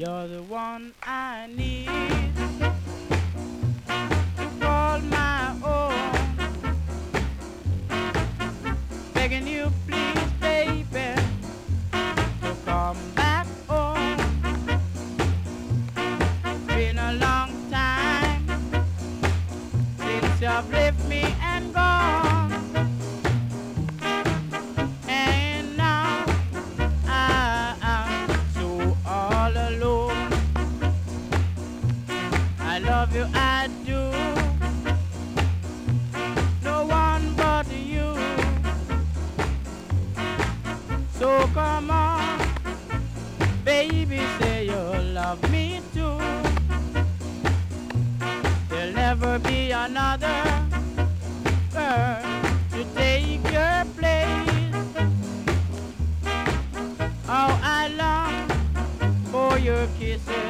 You're the one I need to call my own. Begging you, please, baby, to come back home. Been a long time since you've left me and gone. And now I'm so all alone. I love you, I do. No one but you. So come on, baby, say you love me too. There'll never be another girl to take your place. Oh, I long for your kisses